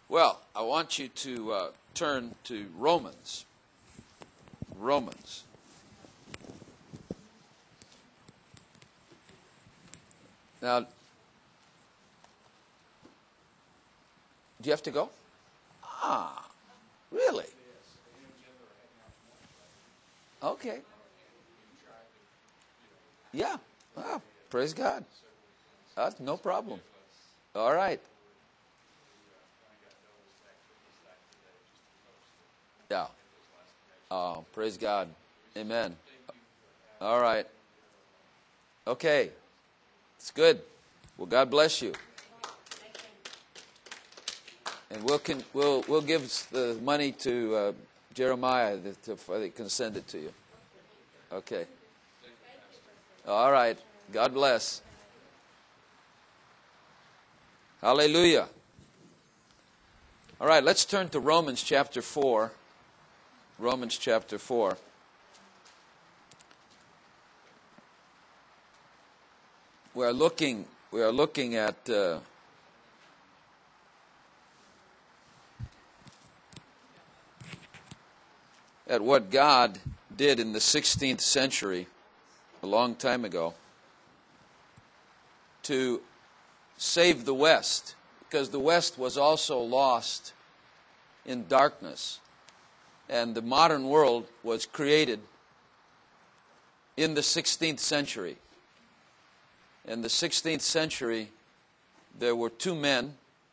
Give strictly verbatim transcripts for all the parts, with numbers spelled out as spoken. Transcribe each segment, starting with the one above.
Well, I want you to uh, turn to Romans. Romans. Now, do you have to go? Ah, really? Okay. Yeah. Wow. Praise God. Uh, no problem. All right. Yeah. Oh, praise God. Amen. All right. Okay. It's good. Well, God bless you. And we'll can, we'll we'll give the money to uh, Jeremiah that to, they can send it to you. Okay. All right. God bless. Hallelujah. All right. Let's turn to Romans chapter four. Romans chapter four. We are looking. We are looking at. Uh, at what God did in the sixteenth century, a long time ago, to save the West, because the West was also lost in darkness, and the modern world was created in the sixteenth century. In the sixteenth century, there were two men,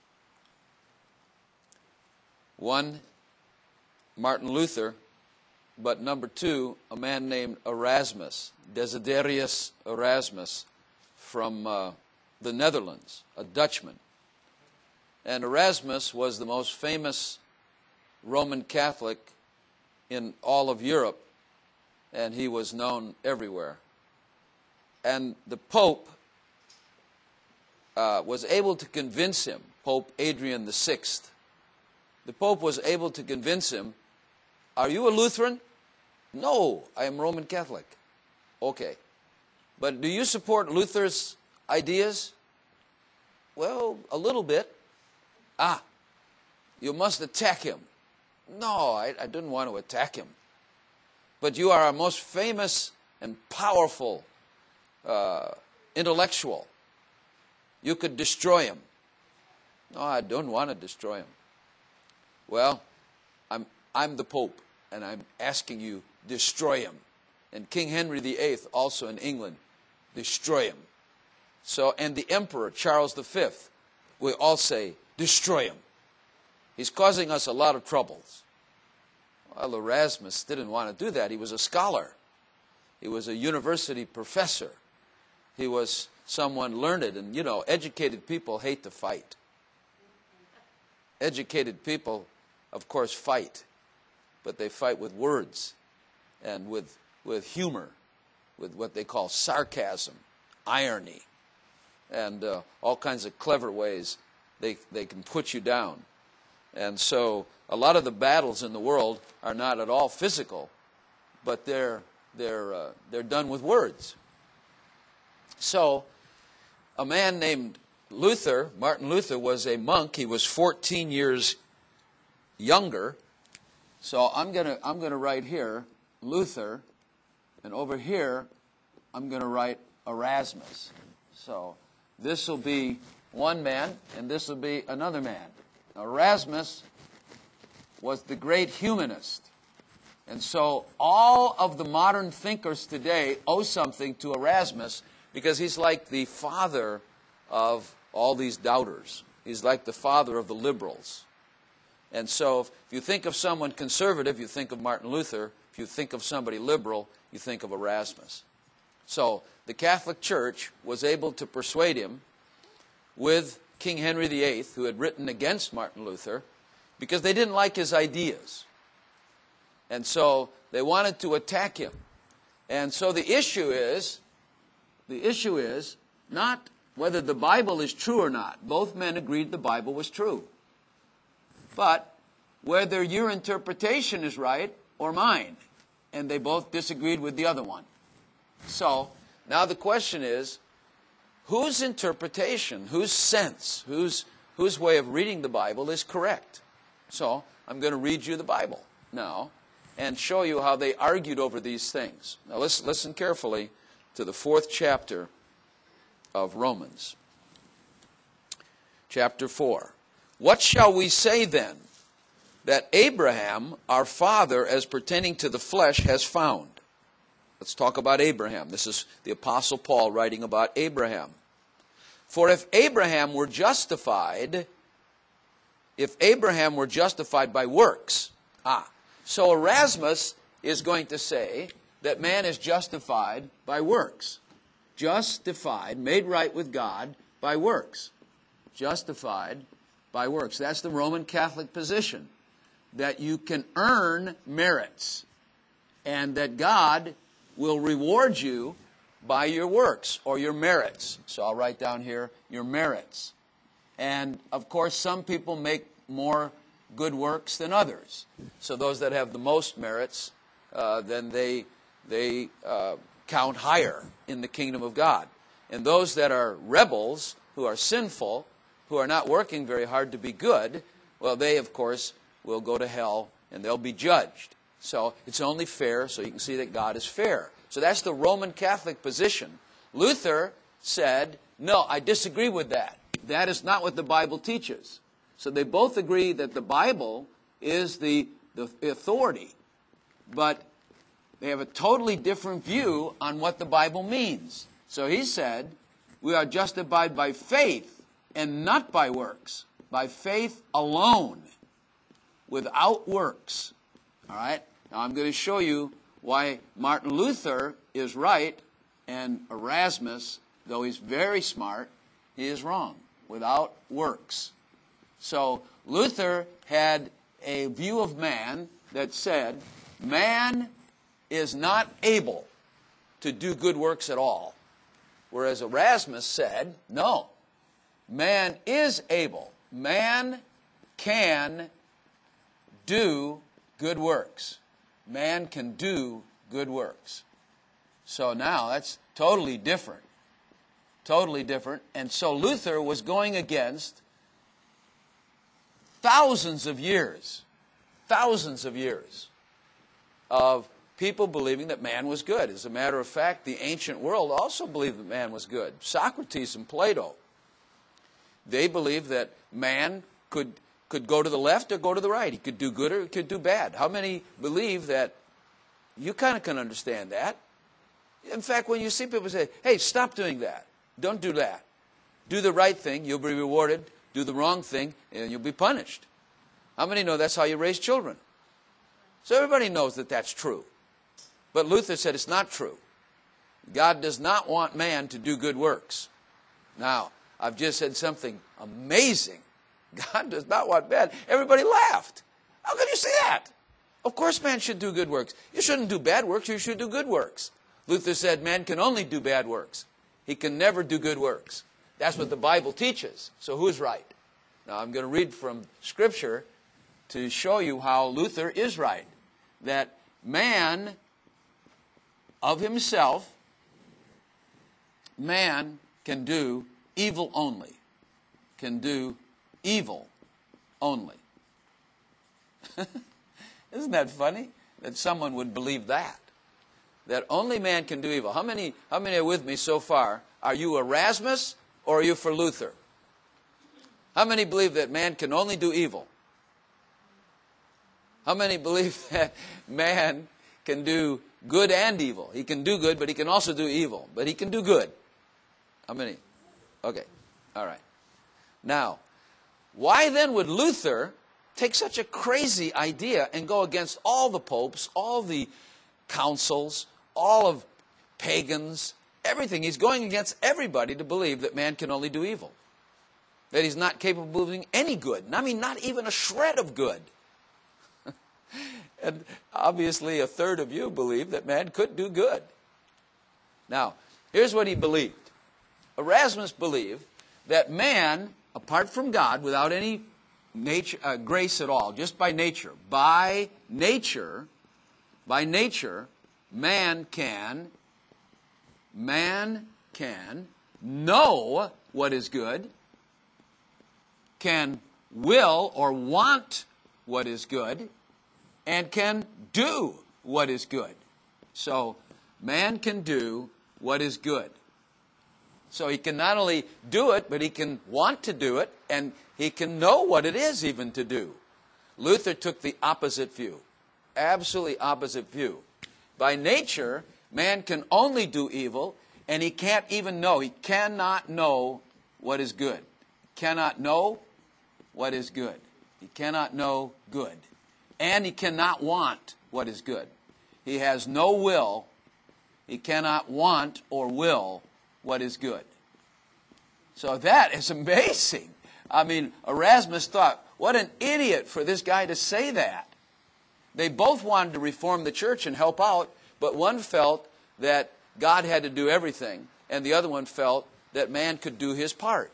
one, Martin Luther, but number two, a man named Erasmus, Desiderius Erasmus, from uh, the Netherlands, a Dutchman. And Erasmus was the most famous Roman Catholic in all of Europe, and he was known everywhere. And the Pope uh, was able to convince him, Pope Adrian the Sixth, the Pope was able to convince him, are you a Lutheran? No, I am Roman Catholic. Okay. But do you support Luther's ideas? Well, a little bit. Ah, you must attack him. No, I, I didn't want to attack him. But you are our most famous and powerful uh, intellectual. You could destroy him. No, I don't want to destroy him. Well, I'm I'm the Pope, and I'm asking you, destroy him. And King Henry the Eighth, also in England, destroy him. So, and the Emperor, Charles the Fifth, we all say, destroy him. He's causing us a lot of troubles. Well, Erasmus didn't want to do that. He was a scholar. He was a university professor. He was someone learned, and, you know, educated people hate to fight. Educated people, of course, fight. But they fight with words and with, with humor, with what they call sarcasm, irony, and uh, all kinds of clever ways they, they can put you down. And so a lot of the battles in the world are not at all physical, but they're, they're, uh, they're done with words. So a man named Luther, Martin Luther, was a monk. He was fourteen years younger. So I'm going to I'm going to write here Luther, and over here I'm going to write Erasmus. So this will be one man, and this will be another man. Now, Erasmus was the great humanist. And so all of the modern thinkers today owe something to Erasmus, because he's like the father of all these doubters. He's like the father of the liberals. And so if you think of someone conservative, you think of Martin Luther. If you think of somebody liberal, you think of Erasmus. So the Catholic Church was able to persuade him with King Henry the Eighth, who had written against Martin Luther, because they didn't like his ideas. And so they wanted to attack him. And so the issue is, the issue is not whether the Bible is true or not. Both men agreed the Bible was true. But whether your interpretation is right or mine. And they both disagreed with the other one. So now the question is, whose interpretation, whose sense, whose, whose way of reading the Bible is correct. So I'm going to read you the Bible now and show you how they argued over these things. Now listen, listen carefully to the fourth chapter of Romans. Chapter four. What shall we say then? That Abraham, our father, as pertaining to the flesh, has found. Let's talk about Abraham. This is the Apostle Paul writing about Abraham. For if Abraham were justified, if Abraham were justified by works, ah, so Erasmus is going to say that man is justified by works. Justified, made right with God by works. Justified by works. That's the Roman Catholic position. That you can earn merits and that God will reward you by your works or your merits. So I'll write down here your merits. And of course some people make more good works than others. So those that have the most merits, uh, then they, they uh, count higher in the kingdom of God. And those that are rebels, who are sinful, who are not working very hard to be good, well, they of course will go to hell and they'll be judged. So it's only fair, so you can see that God is fair. So that's the Roman Catholic position. Luther said, no, I disagree with that. That is not what the Bible teaches. So they both agree that the Bible is the, the authority, but they have a totally different view on what the Bible means. So he said, we are justified by faith and not by works, by faith alone, without works. All right? Now I'm going to show you why Martin Luther is right and Erasmus, though he's very smart, he is wrong, without works. So Luther had a view of man that said, man is not able to do good works at all. Whereas Erasmus said, no, man is able. Man can do good works. Man can do good works. So now that's totally different. Totally different. And so Luther was going against thousands of years, thousands of years of people believing that man was good. As a matter of fact, the ancient world also believed that man was good. Socrates and Plato, they believed that man could could go to the left or go to the right. He could do good or he could do bad. How many believe that? You kind of can understand that. In fact, when you see people say, hey, stop doing that. Don't do that. Do the right thing, you'll be rewarded. Do the wrong thing, and you'll be punished. How many know that's how you raise children? So everybody knows that that's true. But Luther said it's not true. God does not want man to do good works. Now, I've just said something amazing. God does not want man. Everybody laughed. How can you say that? Of course man should do good works. You shouldn't do bad works, you should do good works. Luther said man can only do bad works. He can never do good works. That's what the Bible teaches. So who's right? Now I'm going to read from Scripture to show you how Luther is right. That man of himself, man can do evil only. Can do evil only. Isn't that funny? That someone would believe that. That only man can do evil. How many, how many are with me so far? Are you Erasmus or are you for Luther? How many believe that man can only do evil? How many believe that man can do good and evil? He can do good, but he can also do evil. But he can do good. How many? Okay. All right. Now, why then would Luther take such a crazy idea and go against all the popes, all the councils, all of pagans, everything? He's going against everybody to believe that man can only do evil. That he's not capable of doing any good. I mean, not even a shred of good. And obviously a third of you believe that man could do good. Now, here's what he believed. Erasmus believed that man, apart from God, without any nature, uh, grace at all, just by nature, by nature, by nature, man can, man can know what is good, can will or want what is good and can do what is good. So man can do what is good. So he can not only do it, but he can want to do it, and he can know what it is even to do. Luther took the opposite view, absolutely opposite view. By nature, man can only do evil, and he can't even know. He cannot know what is good. He cannot know what is good. He cannot know good. And he cannot want what is good. He has no will. He cannot want or will what is good. So that is amazing. I mean, Erasmus thought, what an idiot for this guy to say that. They both wanted to reform the church and help out, but one felt that God had to do everything, and the other one felt that man could do his part.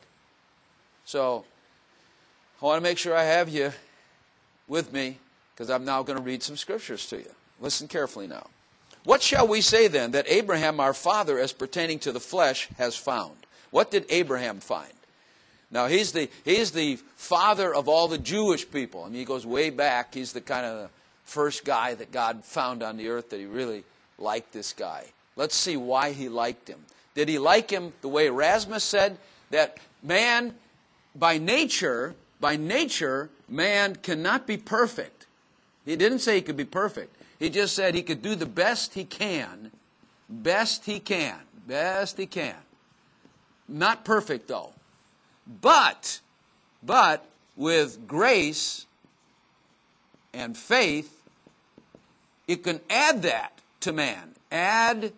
So I want to make sure I have you with me, because I'm now going to read some scriptures to you. Listen carefully now. What shall we say then that Abraham our father as pertaining to the flesh has found? What did Abraham find? Now he's the, he's the father of all the Jewish people. I mean, he goes way back. He's the kind of first guy that God found on the earth that he really liked this guy. Let's see why he liked him. Did he like him the way Erasmus said, that man by nature, by nature, man cannot be perfect. He didn't say he could be perfect. He just said he could do the best he can, best he can, best he can. Not perfect, though. But, but with grace and faith, it can add that to man. Add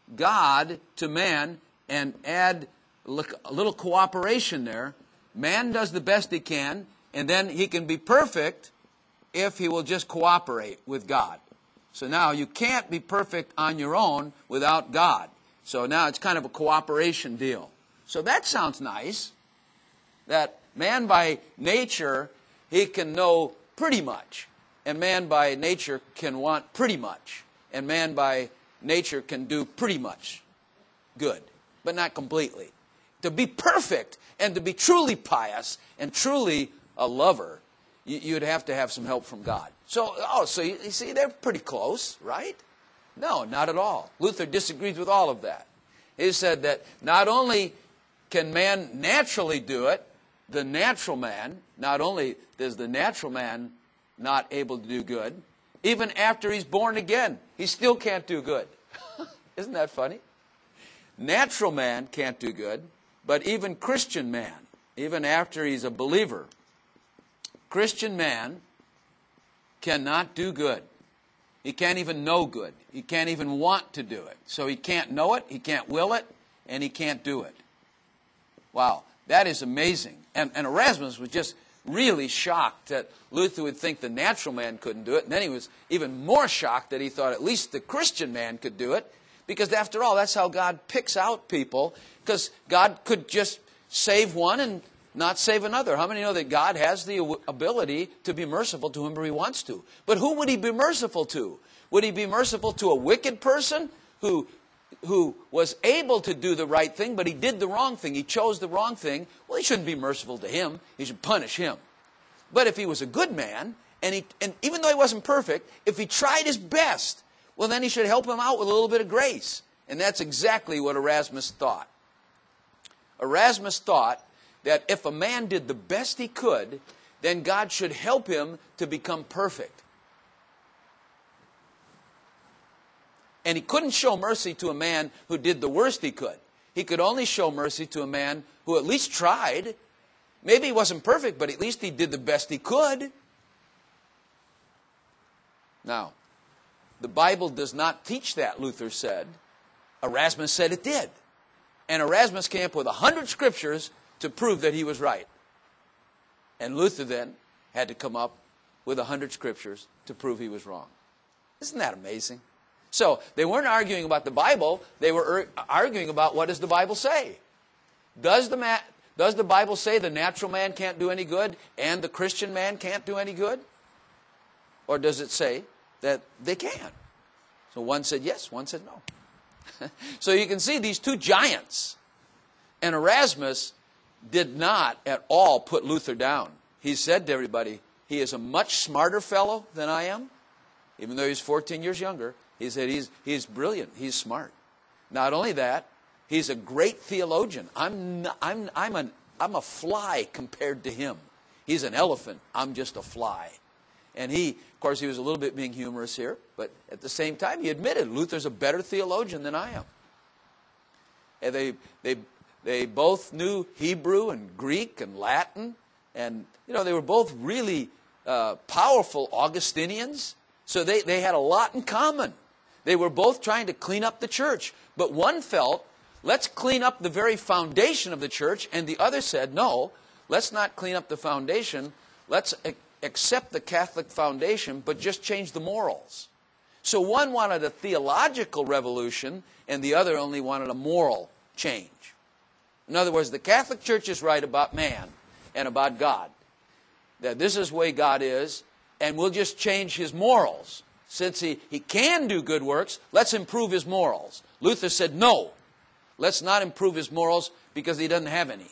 God to man and add a little cooperation there. Man does the best he can, and then he can be perfect if he will just cooperate with God. So now you can't be perfect on your own without God. So now it's kind of a cooperation deal. So that sounds nice. That man by nature, he can know pretty much. And man by nature can want pretty much. And man by nature can do pretty much good, but not completely. To be perfect and to be truly pious and truly a lover, you'd have to have some help from God. So, oh, so you, you see, they're pretty close, right? No, not at all. Luther disagrees with all of that. He said that not only can man naturally do it, the natural man, not only is the natural man not able to do good, even after he's born again, he still can't do good. Isn't that funny? Natural man can't do good, but even Christian man, even after he's a believer, Christian man cannot do good. He can't even know good. He can't even want to do it. So he can't know it, he can't will it, and he can't do it. Wow, that is amazing. And, and Erasmus was just really shocked that Luther would think the natural man couldn't do it. And then he was even more shocked that he thought at least the Christian man could do it. Because after all, that's how God picks out people. Because God could just save one and not save another. How many know that God has the ability to be merciful to whomever he wants to? But who would he be merciful to? Would he be merciful to a wicked person who, who was able to do the right thing, but he did the wrong thing? He chose the wrong thing. Well, he shouldn't be merciful to him. He should punish him. But if he was a good man, and, he, and even though he wasn't perfect, if he tried his best, well, then he should help him out with a little bit of grace. And that's exactly what Erasmus thought. Erasmus thought that if a man did the best he could, then God should help him to become perfect. And he couldn't show mercy to a man who did the worst he could. He could only show mercy to a man who at least tried. Maybe he wasn't perfect, but at least he did the best he could. Now, the Bible does not teach that, Luther said. Erasmus said it did. And Erasmus came up with a hundred scriptures to prove that he was right. And Luther then had to come up with a hundred scriptures to prove he was wrong. Isn't that amazing? So they weren't arguing about the Bible. They were arguing about what does the Bible say. Does the, ma- does the Bible say the natural man can't do any good and the Christian man can't do any good? Or does it say that they can? So one said yes, one said no. So you can see these two giants. And Erasmus, did not at all put Luther down. He said to everybody, he is a much smarter fellow than I am. Even though he's fourteen years younger, he said he's, he's brilliant, he's smart. Not only that, he's a great theologian. I'm, not, I'm, I'm, an, I'm a fly compared to him. He's an elephant, I'm just a fly. And he, of course, he was a little bit being humorous here, but at the same time, he admitted Luther's a better theologian than I am. And they, they, they both knew Hebrew and Greek and Latin, and you know they were both really uh, powerful Augustinians. So they, they had a lot in common. They were both trying to clean up the church. But one felt, let's clean up the very foundation of the church. And the other said, no, let's not clean up the foundation. Let's a- accept the Catholic foundation, but just change the morals. So one wanted a theological revolution, and the other only wanted a moral change. In other words, the Catholic Church is right about man and about God. That this is the way God is, and we'll just change his morals. Since he, he can do good works, let's improve his morals. Luther said, no, let's not improve his morals because he doesn't have any.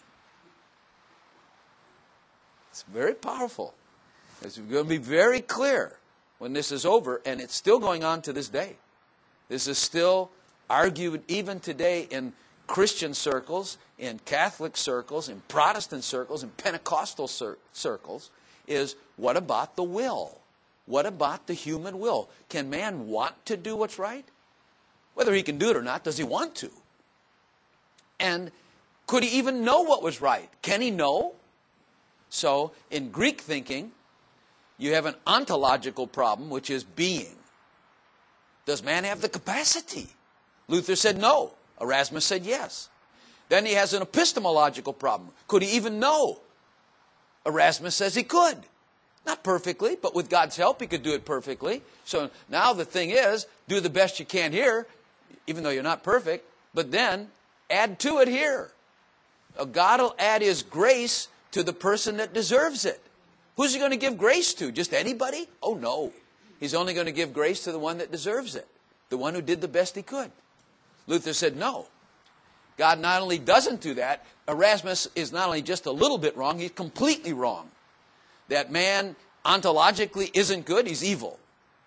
It's very powerful. It's going to be very clear when this is over, and it's still going on to this day. This is still argued even today in Christian circles, in Catholic circles, in Protestant circles, in Pentecostal cir- circles, is what about the will? What about the human will? Can man want to do what's right? Whether he can do it or not, does he want to? And could he even know what was right? Can he know? So, in Greek thinking, you have an ontological problem, which is being. Does man have the capacity? Luther said no. Erasmus said yes. Then he has an epistemological problem. Could he even know? Erasmus says he could. Not perfectly, but with God's help, he could do it perfectly. So now the thing is, do the best you can here, even though you're not perfect, but then add to it here. God will add his grace to the person that deserves it. Who's he going to give grace to? Just anybody? Oh, no. He's only going to give grace to the one that deserves it, the one who did the best he could. Luther said no. God not only doesn't do that, Erasmus is not only just a little bit wrong, he's completely wrong. That man ontologically isn't good, he's evil.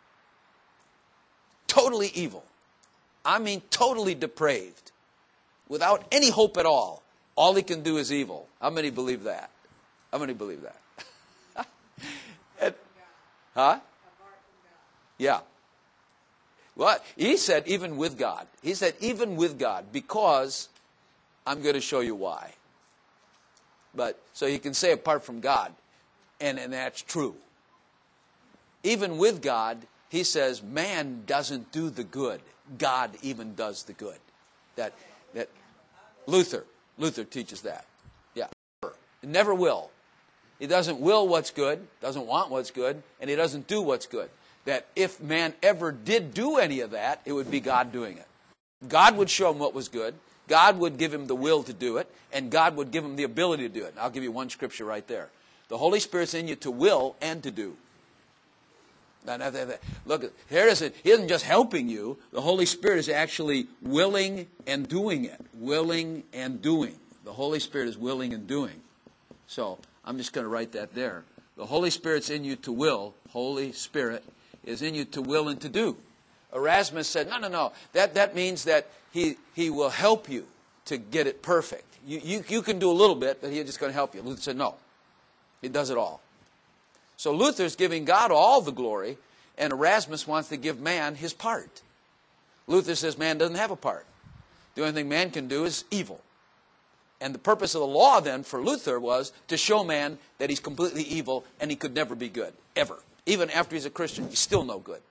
Totally evil. I mean totally depraved. Without any hope at all. All he can do is evil. How many believe that? How many believe that? and, huh? Yeah. Well, he said even with God. He said even with God, because I'm going to show you why. But so you can say apart from God, and, and that's true. Even with God, he says man doesn't do the good. God even does the good. That that Luther, Luther teaches that. Yeah. He never will. He doesn't will what's good, doesn't want what's good, and he doesn't do what's good. That if man ever did do any of that, it would be God doing it. God would show him what was good. God would give him the will to do it, and God would give him the ability to do it. I'll give you one scripture right there. The Holy Spirit's in you to will and to do. Now, now, now, look, here it is. He isn't just helping you. The Holy Spirit is actually willing and doing it. Willing and doing. The Holy Spirit is willing and doing. So I'm just going to write that there. The Holy Spirit's in you to will. Holy Spirit is in you to will and to do. Erasmus said, no, no, no. That, that means that he, he will help you to get it perfect. You, you, you can do a little bit, but he's just going to help you. Luther said, no. He does it all. So Luther's giving God all the glory, and Erasmus wants to give man his part. Luther says man doesn't have a part. The only thing man can do is evil. And the purpose of the law then for Luther was to show man that he's completely evil and he could never be good, ever. Even after he's a Christian, he's still no good.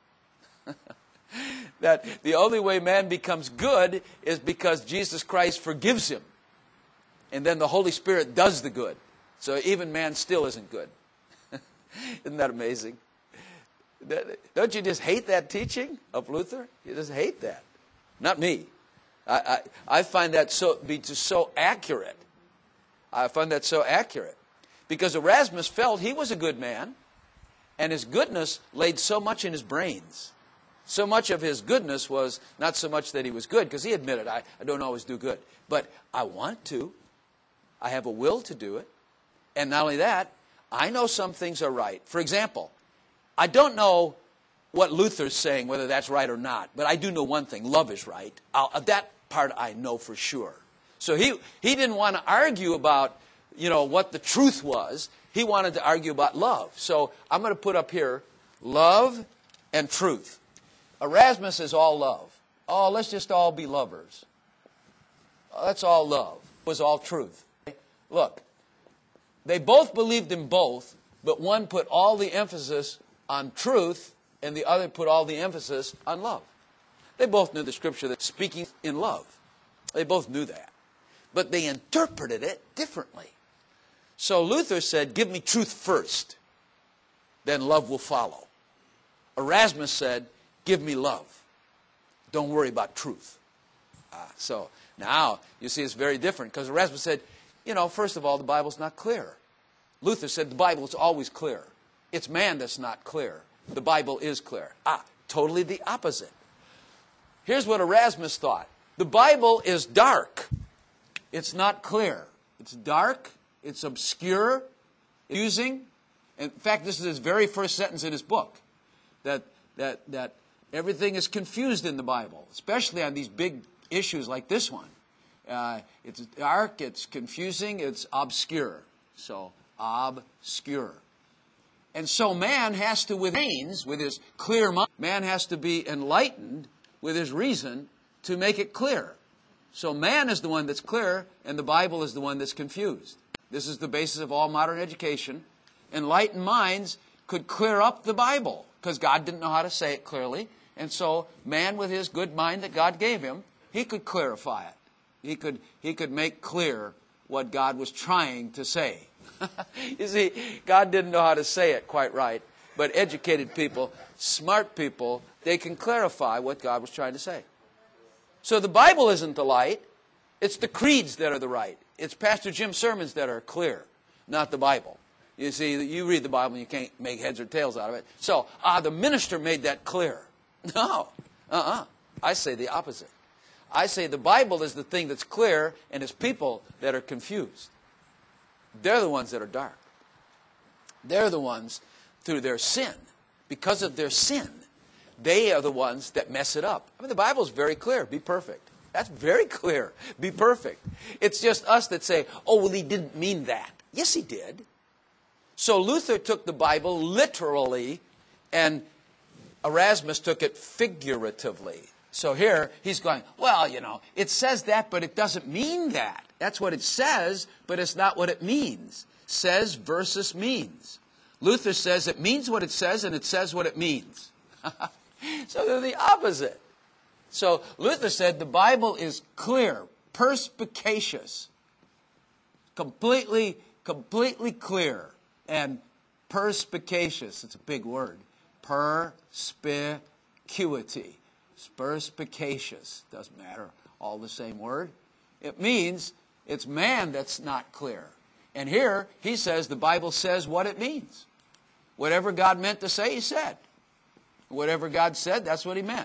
That the only way man becomes good is because Jesus Christ forgives him. And then the Holy Spirit does the good. So even man still isn't good. Isn't that amazing? Don't you just hate that teaching of Luther? You just hate that. Not me. I, I, I find that so be just so accurate. I find that so accurate. Because Erasmus felt he was a good man, and his goodness laid so much in his brains. So much of his goodness was not so much that he was good, because he admitted, I, I don't always do good. But I want to. I have a will to do it. And not only that, I know some things are right. For example, I don't know what Luther's saying, whether that's right or not. But I do know one thing. Love is right. I'll, that part I know for sure. So he, he didn't want to argue about, you know, what the truth was. He wanted to argue about love. So I'm going to put up here love and truth. Erasmus is all love. Oh, let's just all be lovers. Oh, that's all love. It was all truth. Look, they both believed in both, but one put all the emphasis on truth and the other put all the emphasis on love. They both knew the scripture that's speaking in love. They both knew that. But they interpreted it differently. So Luther said, give me truth first, then love will follow. Erasmus said, give me love. Don't worry about truth. Ah, so now, you see, it's very different, because Erasmus said, you know, first of all, the Bible's not clear. Luther said the Bible is always clear. It's man that's not clear. The Bible is clear. Ah, totally the opposite. Here's what Erasmus thought. The Bible is dark. It's not clear. It's dark. It's obscure. Confusing. In fact, this is his very first sentence in his book. That, that, that everything is confused in the Bible, especially on these big issues like this one. Uh, it's dark, it's confusing, it's obscure. So, obscure. And so man has to, with brains, with his clear mind, man has to be enlightened with his reason to make it clear. So man is the one that's clear, and the Bible is the one that's confused. This is the basis of all modern education. Enlightened minds could clear up the Bible, because God didn't know how to say it clearly. And so man, with his good mind that God gave him, he could clarify it. He could, he could make clear what God was trying to say. You see, God didn't know how to say it quite right, but educated people, smart people, they can clarify what God was trying to say. So the Bible isn't the light. It's the creeds that are the right. It's Pastor Jim's sermons that are clear, not the Bible. You see, you read the Bible and you can't make heads or tails out of it. So, ah, the minister made that clear. No, uh-uh. I say the opposite. I say the Bible is the thing that's clear, and it's people that are confused. They're the ones that are dark. They're the ones, through their sin, because of their sin, they are the ones that mess it up. I mean, the Bible is very clear. Be perfect. That's very clear. Be perfect. It's just us that say, oh, well, he didn't mean that. Yes, he did. So Luther took the Bible literally, and Erasmus took it figuratively. So here, he's going, well, you know, it says that, but it doesn't mean that. That's what it says, but it's not what it means. Says versus means. Luther says it means what it says, and it says what it means. So they're the opposite. So Luther said the Bible is clear, perspicacious, completely, completely clear, and perspicacious. It's a big word. Perspicuity. Perspicacious. Doesn't matter. All the same word. It means it's man that's not clear. And here he says the Bible says what it means. Whatever God meant to say, he said. Whatever God said, that's what he meant.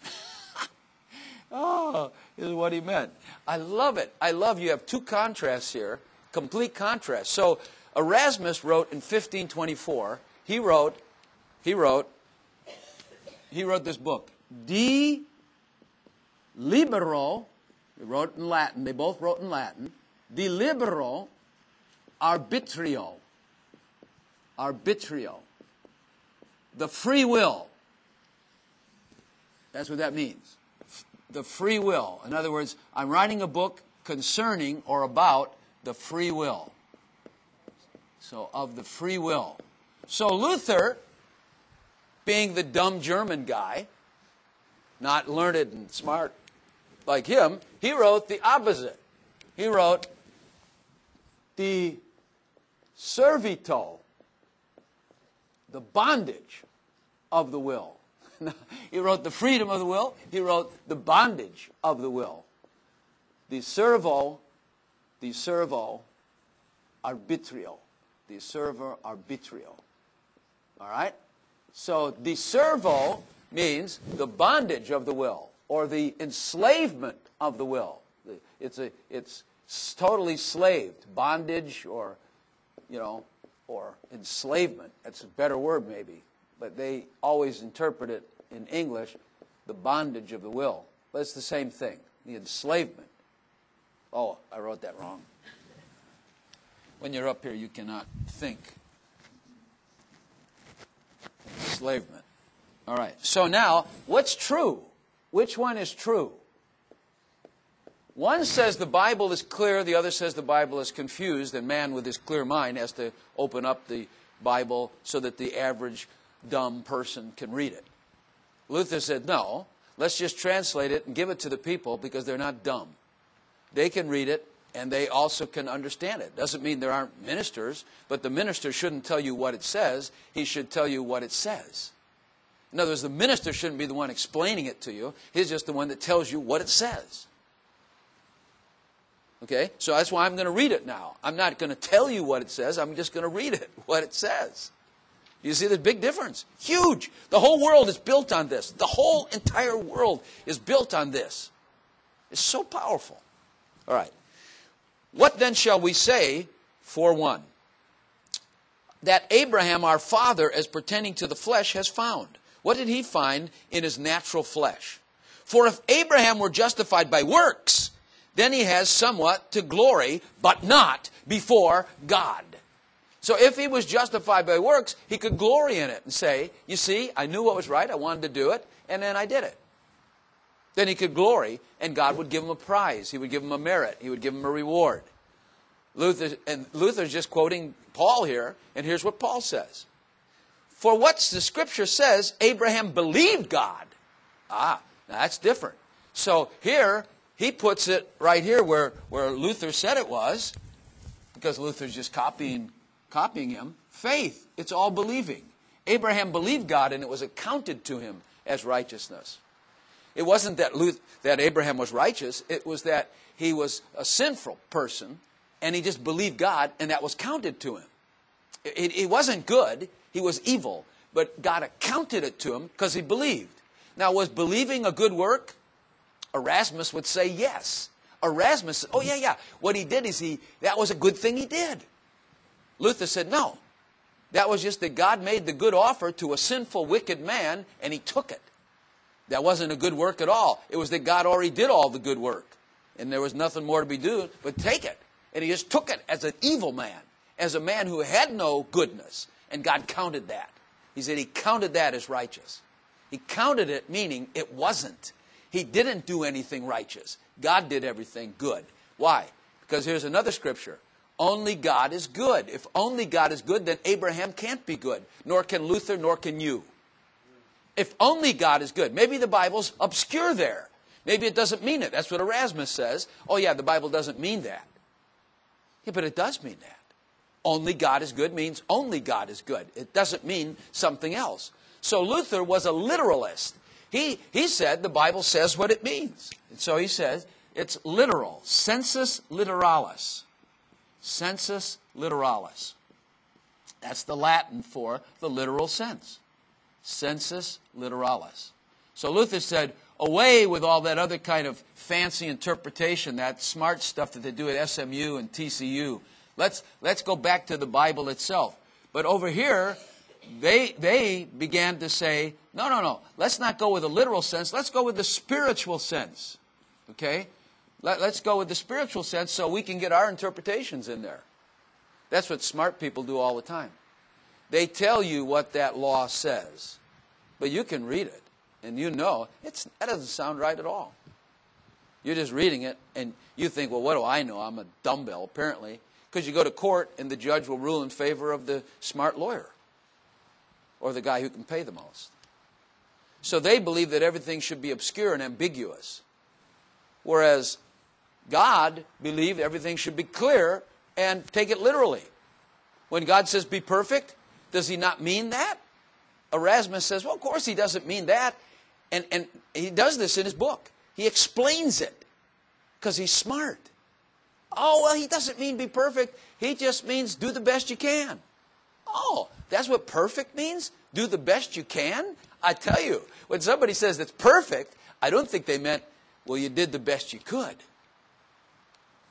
Oh, this is what he meant. I love it. I love you have two contrasts here. Complete contrast. So Erasmus wrote in fifteen twenty-four, he wrote, he wrote, he wrote this book. De libero, he wrote in Latin, they both wrote in Latin, de libero arbitrio. Arbitrio. The free will. That's what that means. The free will. In other words, I'm writing a book concerning or about the free will. So, of the free will. So Luther, being the dumb German guy, not learned and smart like him, he wrote the opposite. He wrote the servito, the bondage of the will. He wrote the freedom of the will. He wrote the bondage of the will. The servo, the servo arbitrio. The servo arbitrio. All right? So the servo means the bondage of the will, or the enslavement of the will. It's a, it's totally slaved, bondage or, you know, or enslavement. That's a better word maybe. But they always interpret it in English, the bondage of the will. But it's the same thing, the enslavement. Oh, I wrote that wrong. When you're up here, you cannot think. Enslavement. All right. So now, what's true? Which one is true? One says the Bible is clear, the other says the Bible is confused, and man with his clear mind has to open up the Bible so that the average dumb person can read it. Luther said, no, let's just translate it and give it to the people because they're not dumb. They can read it, and they also can understand it. Doesn't mean there aren't ministers, but the minister shouldn't tell you what it says. He should tell you what it says. In other words, the minister shouldn't be the one explaining it to you. He's just the one that tells you what it says. Okay? So that's why I'm going to read it now. I'm not going to tell you what it says. I'm just going to read it, what it says. You see the big difference? Huge. The whole world is built on this. The whole entire world is built on this. It's so powerful. All right. What then shall we say for one? That Abraham, our father, as pertaining to the flesh, has found. What did he find in his natural flesh? For if Abraham were justified by works, then he has somewhat to glory, but not before God. So if he was justified by works, he could glory in it and say, you see, I knew what was right, I wanted to do it, and then I did it. Then he could glory, and God would give him a prize. He would give him a merit. He would give him a reward. Luther, and Luther's just quoting Paul here, and here's what Paul says. For what the Scripture says, Abraham believed God. Ah, now that's different. So here, he puts it right here where, where Luther said it was, because Luther's just copying, copying him. Faith, it's all believing. Abraham believed God, and it was accounted to him as righteousness. It wasn't that Luther, that Abraham was righteous. It was that he was a sinful person, and he just believed God, and that was counted to him. It, it wasn't good. He was evil. But God accounted it to him because he believed. Now, was believing a good work? Erasmus would say yes. Erasmus said, oh, yeah, yeah. What he did is he, that was a good thing he did. Luther said, no. That was just that God made the good offer to a sinful, wicked man, and he took it. That wasn't a good work at all. It was that God already did all the good work. And there was nothing more to be done but take it. And he just took it as an evil man, as a man who had no goodness. And God counted that. He said he counted that as righteous. He counted it meaning it wasn't. He didn't do anything righteous. God did everything good. Why? Because here's another scripture. Only God is good. If only God is good, then Abraham can't be good. Nor can Luther, nor can you. If only God is good. Maybe the Bible's obscure there. Maybe it doesn't mean it. That's what Erasmus says. Oh yeah, the Bible doesn't mean that. Yeah, but it does mean that. Only God is good means only God is good. It doesn't mean something else. So Luther was a literalist. He, he said the Bible says what it means. And so he says it's literal. Sensus literalis. Sensus literalis. That's the Latin for the literal sense. Sensus literalis. So Luther said, away with all that other kind of fancy interpretation, that smart stuff that they do at S M U and T C U. Let's, let's go back to the Bible itself. But over here, they, they began to say, no, no, no, let's not go with a literal sense. Let's go with the spiritual sense. Okay? Let, let's go with the spiritual sense so we can get our interpretations in there. That's what smart people do all the time. They tell you what that law says, but you can read it, and you know it's, that doesn't sound right at all. You're just reading it, and you think, well, what do I know? I'm a dumbbell, apparently. Because you go to court, and the judge will rule in favor of the smart lawyer or the guy who can pay the most. So they believe that everything should be obscure and ambiguous, whereas God believed everything should be clear and take it literally. When God says be perfect, does he not mean that? Erasmus says, well, of course he doesn't mean that. And, and he does this in his book. He explains it because he's smart. Oh, well, he doesn't mean be perfect. He just means do the best you can. Oh, that's what perfect means? Do the best you can? I tell you, when somebody says it's perfect, I don't think they meant, well, you did the best you could.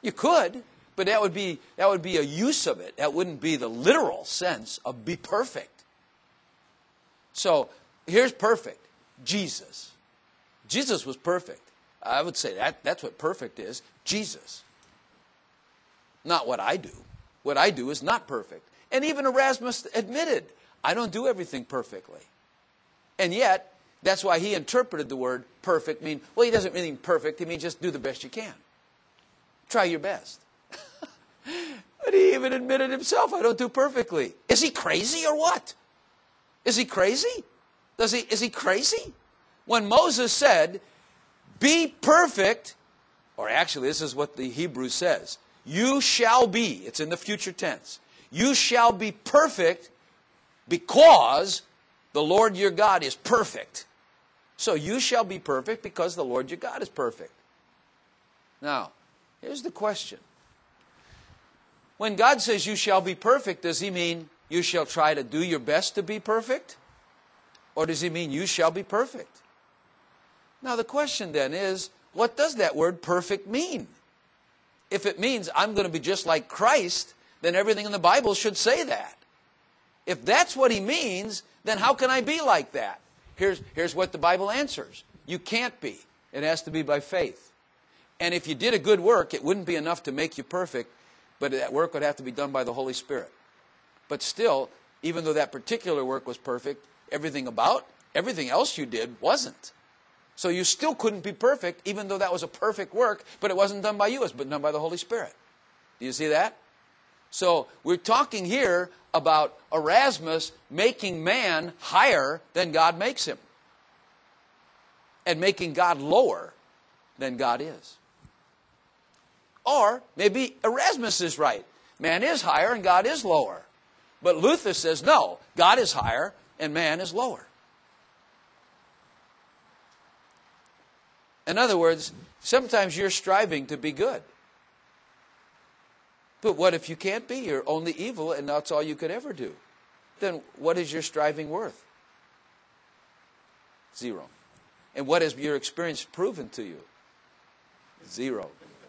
You could, but that would be that would be a use of it. That wouldn't be the literal sense of be perfect. So here's perfect. Jesus. Jesus was perfect. I would say that that's what perfect is. Jesus. Not what I do. What I do is not perfect. And even Erasmus admitted, I don't do everything perfectly. And yet, that's why he interpreted the word perfect. Mean, well, he doesn't mean perfect. He means just do the best you can. Try your best. But he even admitted himself, I don't do perfectly. Is he crazy or what? Is he crazy? Does he, is he crazy? When Moses said, be perfect, or actually this is what the Hebrew says, you shall be, it's in the future tense, you shall be perfect because the Lord your God is perfect. So you shall be perfect because the Lord your God is perfect. Now, here's the question. When God says you shall be perfect, does he mean you shall try to do your best to be perfect? Or does he mean you shall be perfect? Now the question then is, what does that word perfect mean? If it means I'm going to be just like Christ, then everything in the Bible should say that. If that's what he means, then how can I be like that? Here's, here's what the Bible answers. You can't be. It has to be by faith. And if you did a good work, it wouldn't be enough to make you perfect, but that work would have to be done by the Holy Spirit. But still, even though that particular work was perfect, everything about, everything else you did wasn't. So you still couldn't be perfect, even though that was a perfect work, but it wasn't done by you, it was done by the Holy Spirit. Do you see that? So we're talking here about Erasmus making man higher than God makes him, and making God lower than God is. Or maybe Erasmus is right. Man is higher and God is lower. But Luther says, no, God is higher and man is lower. In other words, sometimes you're striving to be good. But what if you can't be? You're only evil and that's all you could ever do. Then what is your striving worth? Zero. And what has your experience proven to you? Zero.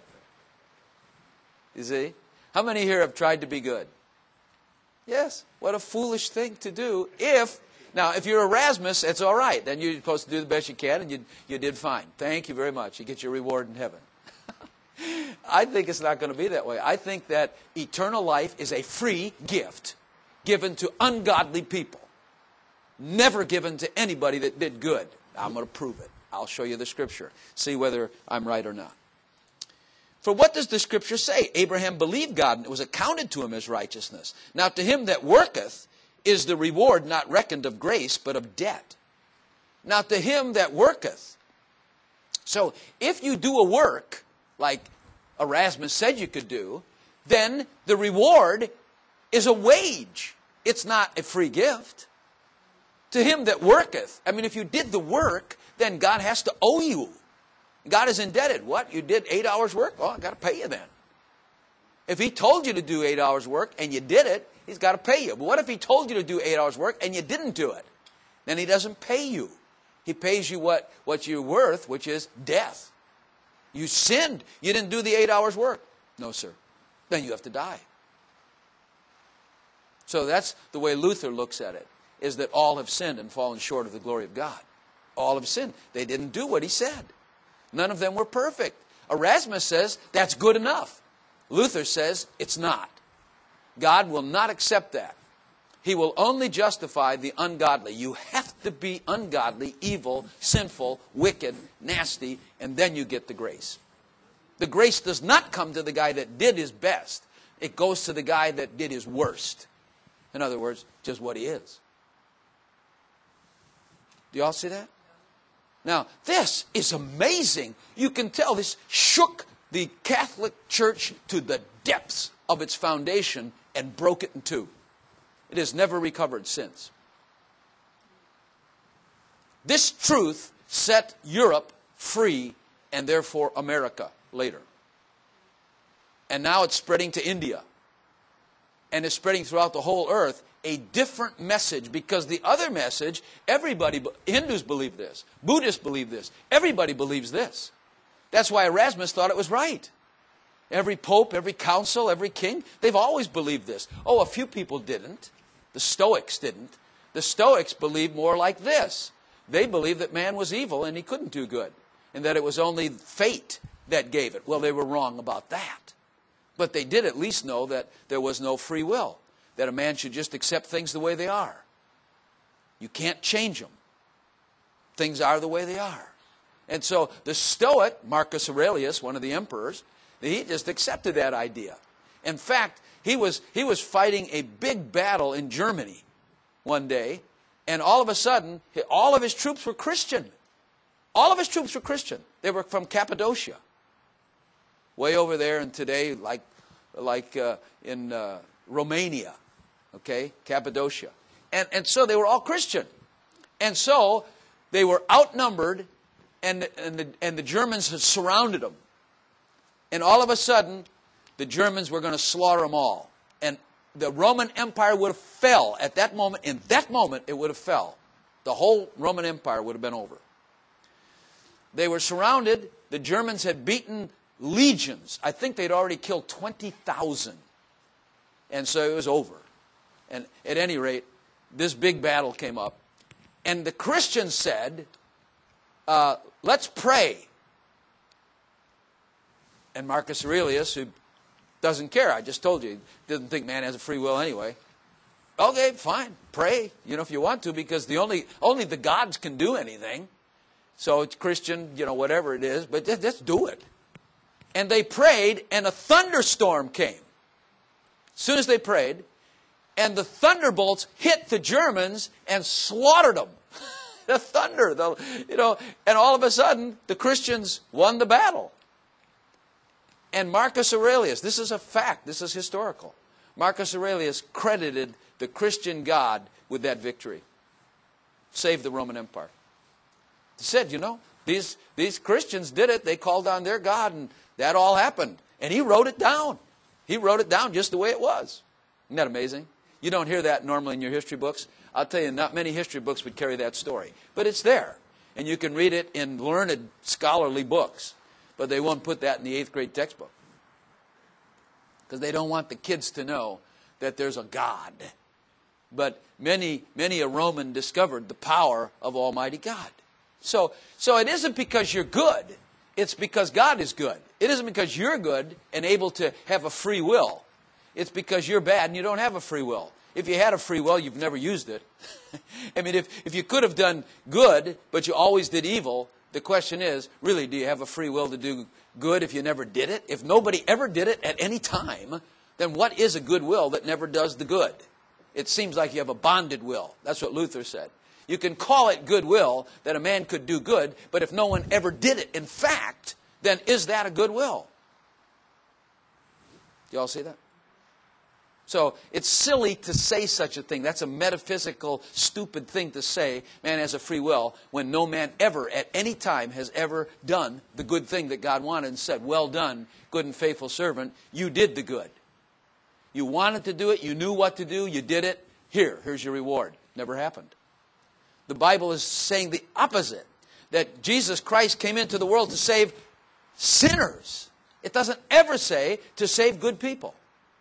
You see? How many here have tried to be good? Yes. What a foolish thing to do if... Now, if you're Erasmus, it's all right. Then you're supposed to do the best you can, and you, you did fine. Thank you very much. You get your reward in heaven. I think it's not going to be that way. I think that eternal life is a free gift given to ungodly people. Never given to anybody that did good. I'm going to prove it. I'll show you the Scripture. See whether I'm right or not. For what does the Scripture say? Abraham believed God, and it was accounted to him as righteousness. Now to him that worketh is the reward not reckoned of grace, but of debt. Now to him that worketh. So if you do a work, like Erasmus said you could do, then the reward is a wage. It's not a free gift. To him that worketh. I mean, if you did the work, then God has to owe you. God is indebted. What? You did eight hours work? Well, I've got to pay you then. If he told you to do eight hours work and you did it, he's got to pay you. But what if he told you to do eight hours work and you didn't do it? Then he doesn't pay you. He pays you what, what you're worth, which is death. You sinned. You didn't do the eight hours work. No, sir. Then you have to die. So that's the way Luther looks at it, is that all have sinned and fallen short of the glory of God. All have sinned. They didn't do what he said. None of them were perfect. Erasmus says that's good enough. Luther says it's not. God will not accept that. He will only justify the ungodly. You have to be ungodly, evil, sinful, wicked, nasty, and then you get the grace. The grace does not come to the guy that did his best. It goes to the guy that did his worst. In other words, just what he is. Do you all see that? Now, this is amazing. You can tell this shook the Catholic Church to the depths of its foundation and broke it in two. It has never recovered since. This truth set Europe free and therefore America later. And now it's spreading to India. And it's spreading throughout the whole earth, a different message, because the other message, everybody, Hindus believe this, Buddhists believe this, everybody believes this. That's why Erasmus thought it was right. Every pope, every council, every king, they've always believed this. Oh, a few people didn't. The Stoics didn't. The Stoics believed more like this. They believed that man was evil and he couldn't do good, and that it was only fate that gave it. Well, they were wrong about that. But they did at least know that there was no free will, that a man should just accept things the way they are. You can't change them. Things are the way they are. And so the Stoic, Marcus Aurelius, one of the emperors, he just accepted that idea. In fact, he was, he was fighting a big battle in Germany one day, and all of a sudden, all of his troops were Christian. All of his troops were Christian. They were from Cappadocia. Way over there, and today, like, like uh, in uh, Romania, okay, Cappadocia. And, and so they were all Christian. And so they were outnumbered, and, and, the, and the Germans had surrounded them. And all of a sudden, the Germans were going to slaughter them all. And the Roman Empire would have fell at that moment. In that moment, it would have fell. The whole Roman Empire would have been over. They were surrounded. The Germans had beaten legions. I think they'd already killed twenty thousand. And so it was over. And at any rate, this big battle came up. And the Christians said, uh, let's pray. And Marcus Aurelius, who doesn't care, I just told you, he doesn't think man has a free will anyway. Okay, fine, pray, you know, if you want to, because the only, only the gods can do anything. So it's Christian, you know, whatever it is, but let's do it. And they prayed, and a thunderstorm came. As soon as they prayed, and the thunderbolts hit the Germans and slaughtered them. The thunder, the, you know, and all of a sudden, the Christians won the battle. And Marcus Aurelius, this is a fact, this is historical. Marcus Aurelius credited the Christian God with that victory. Saved the Roman Empire. He said, you know, these, these Christians did it. They called on their God, and that all happened. And he wrote it down. He wrote it down just the way it was. Isn't that amazing? You don't hear that normally in your history books. I'll tell you, not many history books would carry that story. But it's there. And you can read it in learned, scholarly books. But they won't put that in the eighth grade textbook. Because they don't want the kids to know that there's a God. But many, many a Roman discovered the power of Almighty God. So, so it isn't because you're good. It's because God is good. It isn't because you're good and able to have a free will. It's because you're bad and you don't have a free will. If you had a free will, you've never used it. I mean, if, if you could have done good, but you always did evil, the question is, really, do you have a free will to do good if you never did it? If nobody ever did it at any time, then what is a good will that never does the good? It seems like you have a bonded will. That's what Luther said. You can call it goodwill, that a man could do good, but if no one ever did it, in fact, then is that a good will? Do you all see that? So it's silly to say such a thing. That's a metaphysical, stupid thing to say, man has a free will, when no man ever, at any time, has ever done the good thing that God wanted and said, well done, good and faithful servant, you did the good. You wanted to do it, you knew what to do, you did it, here, here's your reward. Never happened. The Bible is saying the opposite, that Jesus Christ came into the world to save sinners. It doesn't ever say to save good people.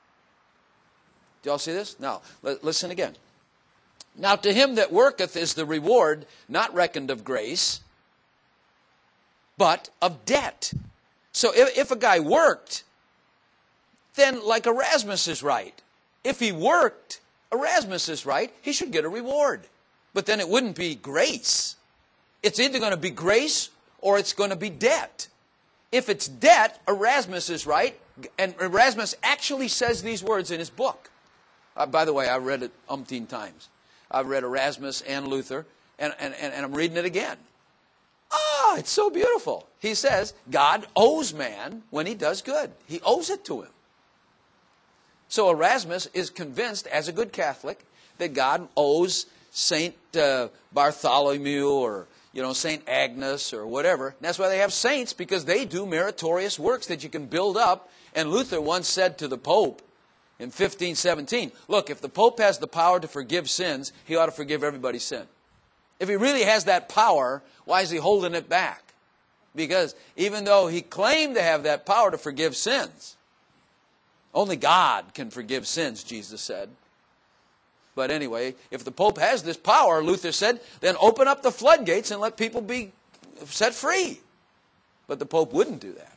Do you all see this? Now, listen again. Now, to him that worketh is the reward not reckoned of grace, but of debt. So if, if a guy worked, then like Erasmus is right. If he worked, Erasmus is right, he should get a reward. But then it wouldn't be grace. It's either going to be grace or it's going to be debt. If it's debt, Erasmus is right, and Erasmus actually says these words in his book. Uh, by the way, I read it umpteen times. I've read Erasmus and Luther, and, and, and, and I'm reading it again. Ah, it's so beautiful. He says, God owes man when he does good. He owes it to him. So Erasmus is convinced, as a good Catholic, that God owes Saint uh, Bartholomew or, you know, Saint Agnes or whatever. And that's why they have saints, because they do meritorious works that you can build up. And Luther once said to the Pope, in fifteen seventeen, look, if the Pope has the power to forgive sins, he ought to forgive everybody's sin. If he really has that power, why is he holding it back? Because even though he claimed to have that power to forgive sins, only God can forgive sins, Jesus said. But anyway, if the Pope has this power, Luther said, then open up the floodgates and let people be set free. But the Pope wouldn't do that.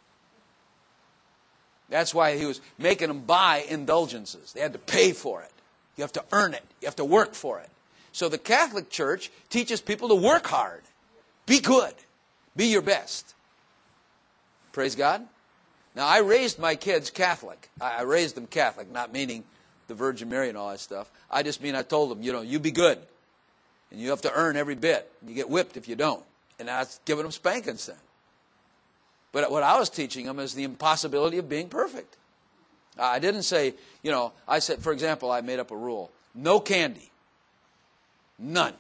That's why he was making them buy indulgences. They had to pay for it. You have to earn it. You have to work for it. So the Catholic Church teaches people to work hard. Be good. Be your best. Praise God. Now, I raised my kids Catholic. I raised them Catholic, not meaning the Virgin Mary and all that stuff. I just mean I told them, you know, you be good. And you have to earn every bit. You get whipped if you don't. And I was giving them spankings then. But what I was teaching them is the impossibility of being perfect. I didn't say, you know, I said, for example, I made up a rule. No candy. None.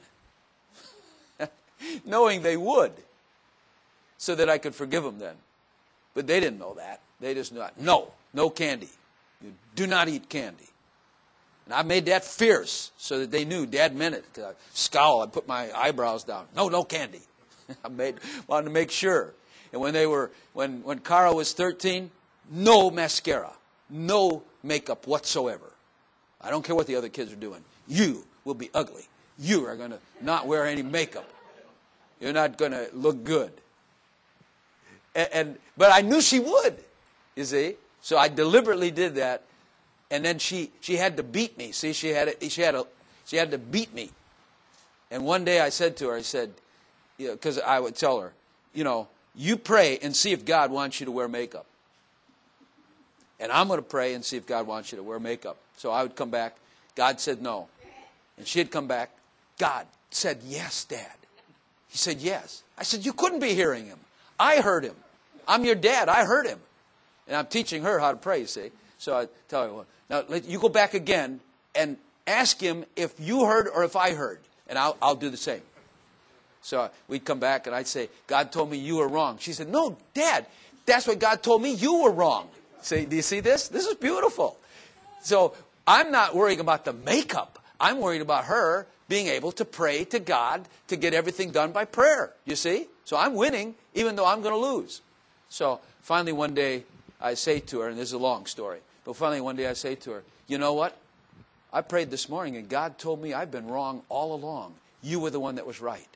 Knowing they would. So that I could forgive them then. But they didn't know that. They just knew, no, no candy. You do not eat candy. And I made that fierce so that they knew Dad meant it. I scowl, I put my eyebrows down. No, no candy. I made, wanted to make sure. And when they were, when, when Cara was thirteen, no mascara. No makeup whatsoever. I don't care what the other kids are doing. You will be ugly. You are going to not wear any makeup. You're not going to look good. And, and but I knew she would, you see. So I deliberately did that, and then she she had to beat me. See, she had a, she had a she had to beat me. And one day I said to her, I said, you know, because I would tell her, you know, you pray and see if God wants you to wear makeup. And I'm going to pray and see if God wants you to wear makeup. So I would come back. God said no. And she'd come back. God said yes, Dad. He said yes. I said, you couldn't be hearing him. I heard him. I'm your dad. I heard him. And I'm teaching her how to pray, you see. So I tell her, well, now let, you go back again and ask him if you heard or if I heard. And I'll, I'll do the same. So we'd come back and I'd say, God told me you were wrong. She said, no, Dad, that's what God told me. You were wrong. See, do you see this? This is beautiful. So I'm not worrying about the makeup. I'm worried about her being able to pray to God to get everything done by prayer. You see? So I'm winning even though I'm going to lose. So finally one day I say to her, and this is a long story, but finally one day I say to her, you know what? I prayed this morning and God told me I've been wrong all along. You were the one that was right.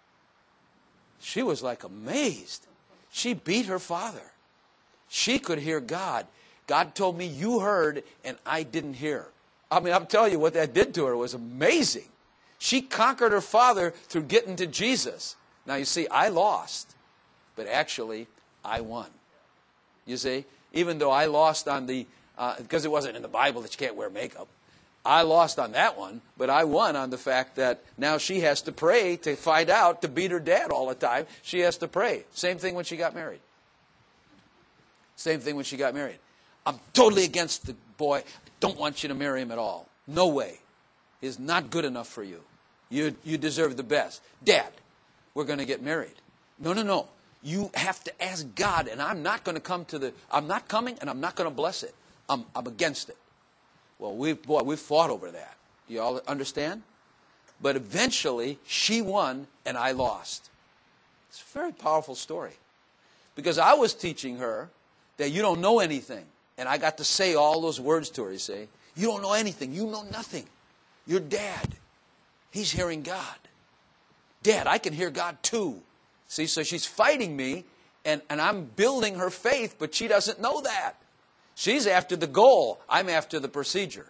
She was like amazed. She beat her father. She could hear God. God told me you heard and I didn't hear. I mean, I'm telling you what that did to her was amazing. She conquered her father through getting to Jesus. Now, you see, I lost, but actually, I won. You see, even though I lost on the, uh, because it wasn't in the Bible that you can't wear makeup. I lost on that one, but I won on the fact that now she has to pray to find out, to beat her dad all the time. She has to pray. Same thing when she got married. Same thing when she got married. I'm totally against the boy. I don't want you to marry him at all. No way. He's not good enough for you. You, you deserve the best. Dad, we're going to get married. No, no, no. You have to ask God, and I'm not going to come to the, I'm not coming, and I'm not going to bless it. I'm, I'm against it. Well, we boy, we fought over that. Do you all understand? But eventually, she won, and I lost. It's a very powerful story. Because I was teaching her that you don't know anything. And I got to say all those words to her, you see. You don't know anything. You know nothing. Your dad, he's hearing God. Dad, I can hear God too. See, so she's fighting me, and, and I'm building her faith, but she doesn't know that. She's after the goal. I'm after the procedure.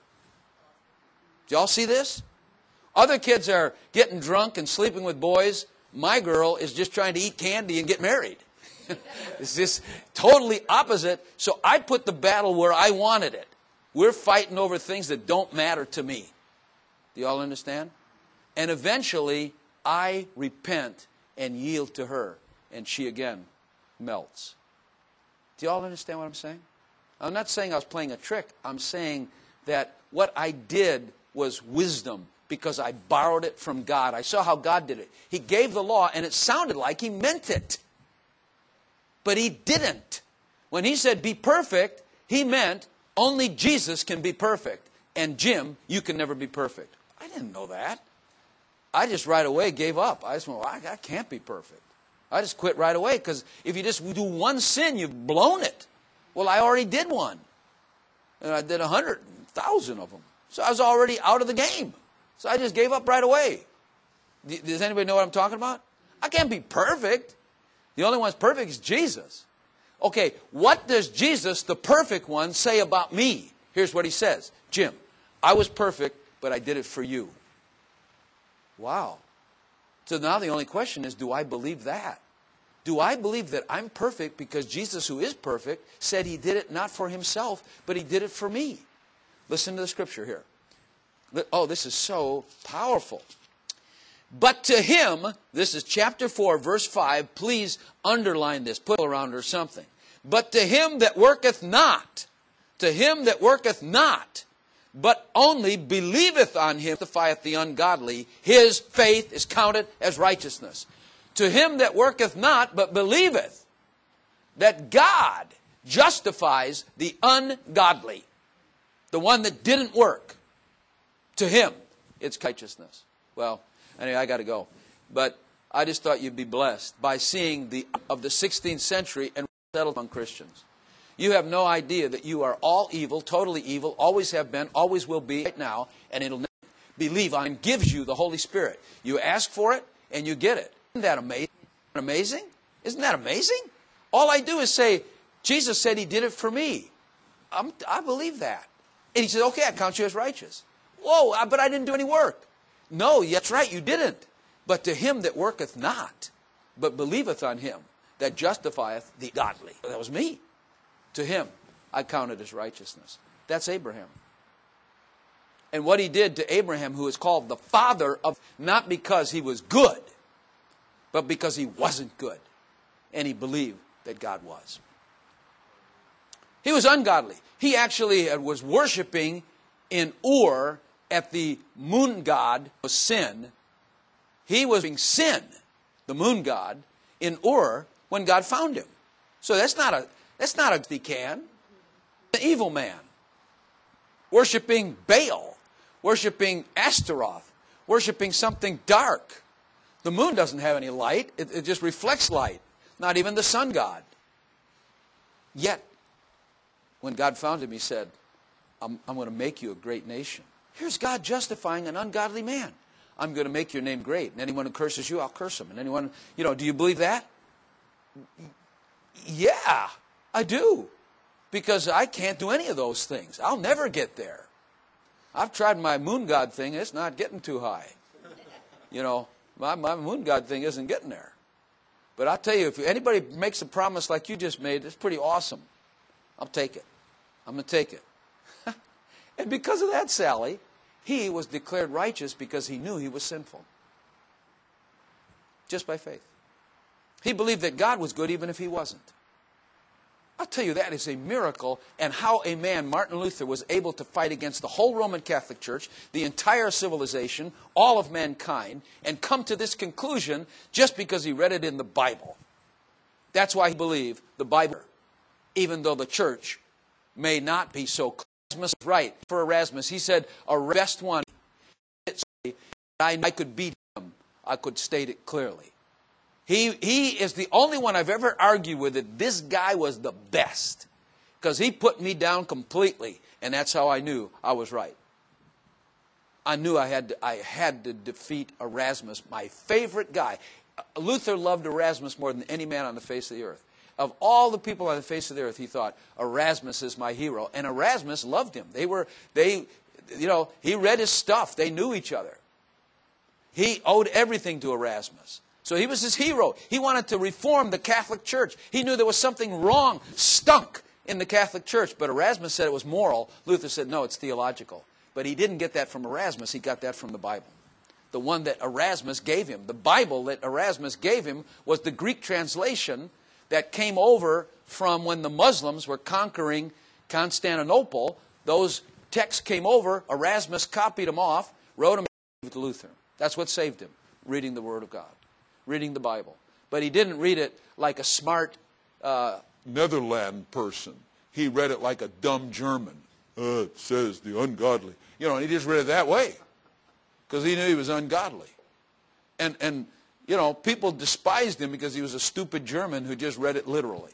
Do y'all see this? Other kids are getting drunk and sleeping with boys. My girl is just trying to eat candy and get married. It's just totally opposite. So I put the battle where I wanted it. We're fighting over things that don't matter to me. Do you all understand? And eventually, I repent and yield to her. And she again melts. Do you all understand what I'm saying? I'm not saying I was playing a trick. I'm saying that what I did was wisdom because I borrowed it from God. I saw how God did it. He gave the law, and it sounded like He meant it. But He didn't. When He said, be perfect, He meant only Jesus can be perfect. And Jim, you can never be perfect. I didn't know that. I just right away gave up. I just went, well, I, I can't be perfect. I just quit right away, because if you just do one sin, you've blown it. Well, I already did one. And I did a hundred thousand of them. So I was already out of the game. So I just gave up right away. Does anybody know what I'm talking about? I can't be perfect. The only one that's perfect is Jesus. Okay, what does Jesus, the perfect one, say about me? Here's what he says. Jim, I was perfect, but I did it for you. Wow. So now the only question is, do I believe that? Do I believe that I'm perfect because Jesus, who is perfect, said he did it not for himself, but he did it for me? Listen to the scripture here. Oh, this is so powerful. But to him, this is chapter four, verse five. Please underline this, put it around or something. But to him that worketh not, to him that worketh not, but only believeth on him, justifieth the ungodly, his faith is counted as righteousness. To him that worketh not, but believeth that God justifies the ungodly, the one that didn't work, to him it's righteousness. Well, anyway, I got to go. But I just thought you'd be blessed by seeing the of the sixteenth century and settled among Christians. You have no idea that you are all evil, totally evil, always have been, always will be right now, and it'll never believe on and gives you the Holy Spirit. You ask for it, and you get it. Isn't that amazing? Amazing? Isn't that amazing? All I do is say, Jesus said he did it for me. I'm, I believe that. And he says, okay, I count you as righteous. Whoa, but I didn't do any work. No, that's right, you didn't. But to him that worketh not, but believeth on him that justifieth the godly. That was me. To him, I count it as righteousness. That's Abraham. And what he did to Abraham, who is called the father of, not because he was good, but because he wasn't good. And he believed that God was. He was ungodly. He actually was worshiping in Ur at the moon god of sin. He was being sin, the moon god, in Ur when God found him. So that's not a that's not a Decan. An evil man. Worshipping Baal. Worshipping Astaroth. Worshipping something dark. The moon doesn't have any light. It, it just reflects light. Not even the sun god. Yet, when God found him, he said, I'm, I'm going to make you a great nation. Here's God justifying an ungodly man. I'm going to make your name great. And anyone who curses you, I'll curse him. And anyone, you know, do you believe that? Yeah, I do. Because I can't do any of those things. I'll never get there. I've tried my moon god thing. It's not getting too high. You know, my, my moon god thing isn't getting there. But I'll tell you, if anybody makes a promise like you just made, it's pretty awesome. I'll take it. I'm going to take it. And because of that, Sally, he was declared righteous because he knew he was sinful. Just by faith. He believed that God was good even if he wasn't. I'll tell you, that is a miracle, and how a man, Martin Luther, was able to fight against the whole Roman Catholic Church, the entire civilization, all of mankind, and come to this conclusion just because he read it in the Bible. That's why he believed the Bible, even though the church may not be so clear. Erasmus was right for Erasmus. He said, a best one, I, I could beat him. I could state it clearly. He, he is the only one I've ever argued with that this guy was the best. Because he put me down completely. And that's how I knew I was right. I knew I had to, I had to defeat Erasmus, my favorite guy. Luther loved Erasmus more than any man on the face of the earth. Of all the people on the face of the earth, he thought, Erasmus is my hero. And Erasmus loved him. They were, they, you know, he read his stuff. They knew each other. He owed everything to Erasmus. So he was his hero. He wanted to reform the Catholic Church. He knew there was something wrong, stunk in the Catholic Church. But Erasmus said it was moral. Luther said, no, it's theological. But he didn't get that from Erasmus. He got that from the Bible. The one that Erasmus gave him. The Bible that Erasmus gave him was the Greek translation that came over from when the Muslims were conquering Constantinople. Those texts came over. Erasmus copied them off, wrote them to Luther. That's what saved him, reading the Word of God. Reading the Bible. But he didn't read it like a smart uh, Netherland person. He read it like a dumb German. Uh, it says the ungodly. You know, and he just read it that way. Because he knew he was ungodly. And, and You know, people despised him because he was a stupid German who just read it literally.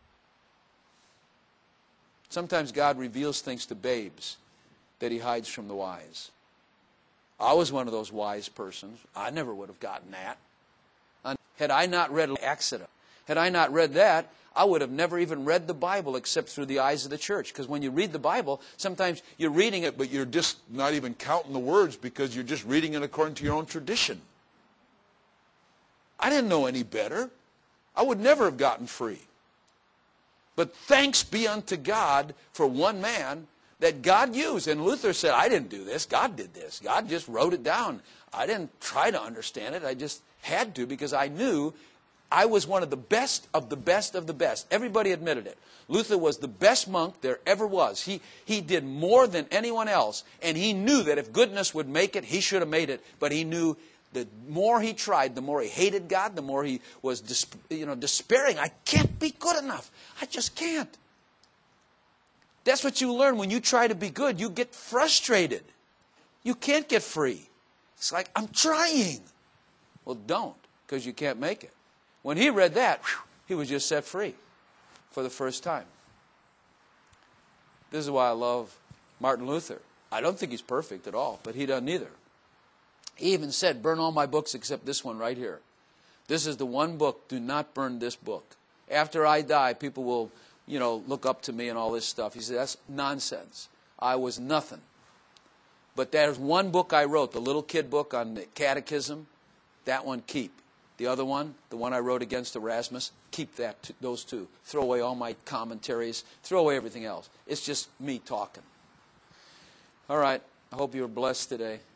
Sometimes God reveals things to babes that he hides from the wise. I was one of those wise persons. I never would have gotten that. Had I not read Accident, had I not read that, I would have never even read the Bible except through the eyes of the church. Because when you read the Bible, sometimes you're reading it, but you're just not even counting the words because you're just reading it according to your own tradition. I didn't know any better. I would never have gotten free. But thanks be unto God for one man that God used. And Luther said, I didn't do this. God did this. God just wrote it down. I didn't try to understand it. I just had to because I knew I was one of the best of the best of the best. Everybody admitted it. Luther was the best monk there ever was. He, he did more than anyone else. And he knew that if goodness would make it, he should have made it. But he knew the more he tried, the more he hated God, the more he was dis- you know, despairing. I can't be good enough. I just can't. That's what you learn when you try to be good. You get frustrated. You can't get free. It's like, I'm trying. Well, don't, because you can't make it. When he read that, whew, he was just set free for the first time. This is why I love Martin Luther. I don't think he's perfect at all, but he doesn't either. He even said, burn all my books except this one right here. This is the one book. Do not burn this book. After I die, people will, you know, look up to me and all this stuff. He said, that's nonsense. I was nothing. But there's one book I wrote, the little kid book on the catechism. That one keep. The other one, the one I wrote against Erasmus, keep that, t- those two. Throw away all my commentaries. Throw away everything else. It's just me talking. All right. I hope you were blessed today.